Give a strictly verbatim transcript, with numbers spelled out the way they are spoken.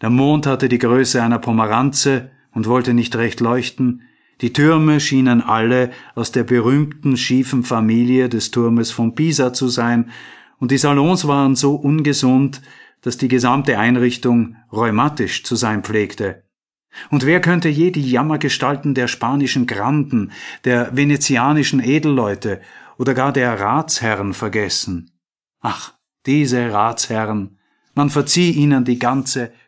Der Mond hatte die Größe einer Pomeranze und wollte nicht recht leuchten. Die Türme schienen alle aus der berühmten schiefen Familie des Turmes von Pisa zu sein, und die Salons waren so ungesund, dass die gesamte Einrichtung rheumatisch zu sein pflegte. Und wer könnte je die Jammergestalten der spanischen Granden, der venezianischen Edelleute oder gar der Ratsherren vergessen? Ach, diese Ratsherren, man verzieh ihnen die ganze